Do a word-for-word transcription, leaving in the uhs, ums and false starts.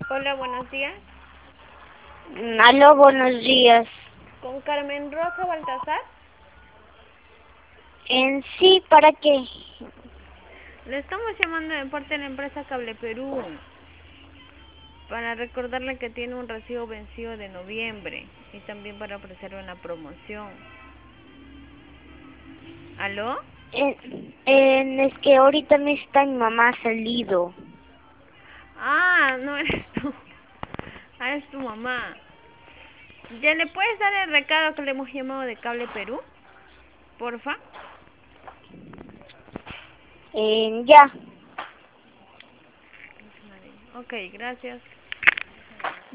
Hola, buenos días. Mm, Aló, buenos días. Con Carmen Rosa Baltasar. En sí, ¿para qué? Le estamos llamando de parte de la empresa Cable Perú para recordarle que tiene un recibo vencido de noviembre y también para ofrecerle una promoción. ¿Aló? En, en- es que ahorita me está mi mamá salido. Ah, no eres tú. Ah, es tu mamá. ¿Ya le puedes dar el recado que le hemos llamado de Cable Perú? Porfa. En ya. Ok, gracias.